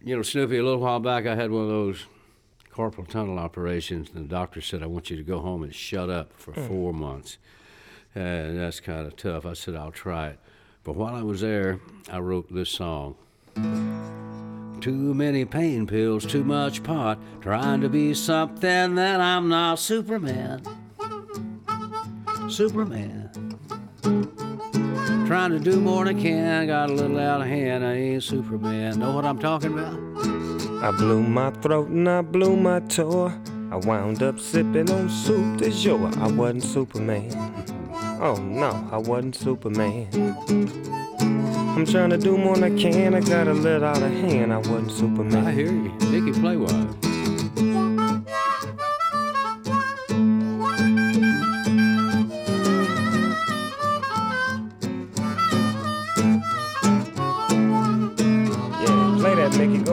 Snoopy, a little while back I had one of those carpal tunnel operations, and the doctor said, I want you to go home and shut up for 4 months. And that's kind of tough. I said, I'll try it. But while I was there, I wrote this song. Too many pain pills, too much pot, trying to be something that I'm not. Superman. Trying to do more than I can, got a little out of hand, I ain't Superman. Know what I'm talking about? I blew my throat and I blew my toe. I wound up sipping on soup de jour. I wasn't Superman. Oh no, I wasn't Superman. I'm trying to do more than I can, I got a little out of hand. I wasn't Superman. I hear you. Dickie, play one.